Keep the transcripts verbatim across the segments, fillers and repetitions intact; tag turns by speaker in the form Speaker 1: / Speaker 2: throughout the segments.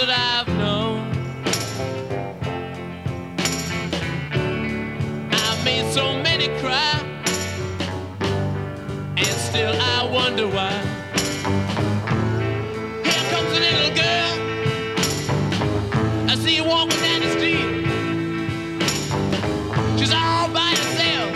Speaker 1: that I've known. I've made so many cry, and still I wonder why. Here comes a little girl, I see her walking down the street. She's all by herself.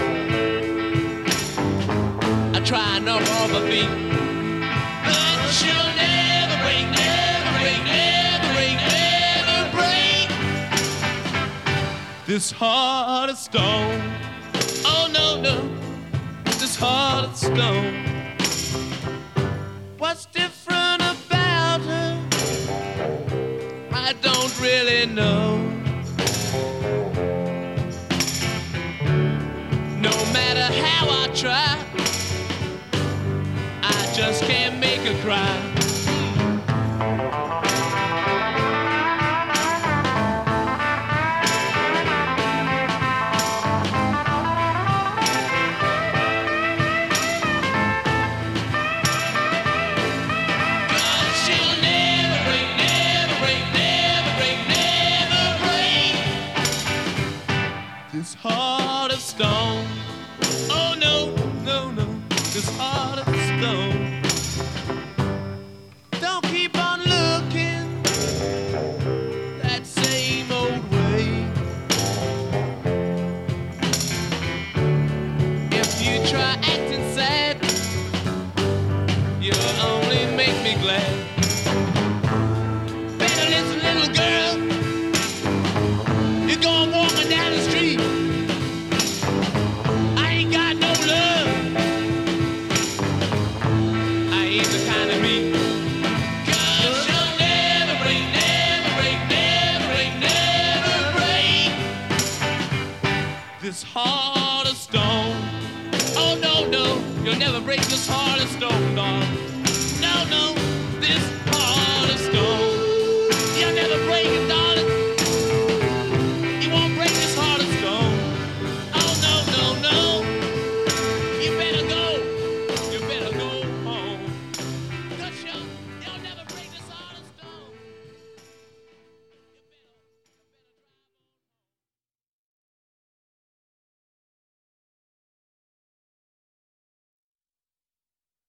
Speaker 1: I try and knock her off her feet, but she'll never break, never break, never break, never break this heart of stone. Oh no, no, this heart of stone. What's different about her? I don't really know. No matter how I try, I just can't make her cry. This heart of stone. Oh no, no, no, this heart of stone. Don't keep on looking that same old way. If you try acting sad, you'll only make me glad. Better listen, little girl, you're going walking down the street. This heart of stone. Oh no, no, you'll never break this heart of stone, darling.